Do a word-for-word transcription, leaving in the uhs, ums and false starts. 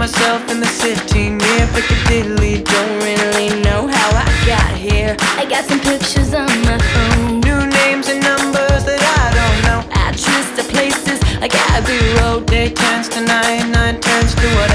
myself in the city near Piccadilly. Don't really know how I got here. I got some pictures on my phone, New names and numbers that I don't know. address to places like Abbey Road. Day turns to night, night turns to what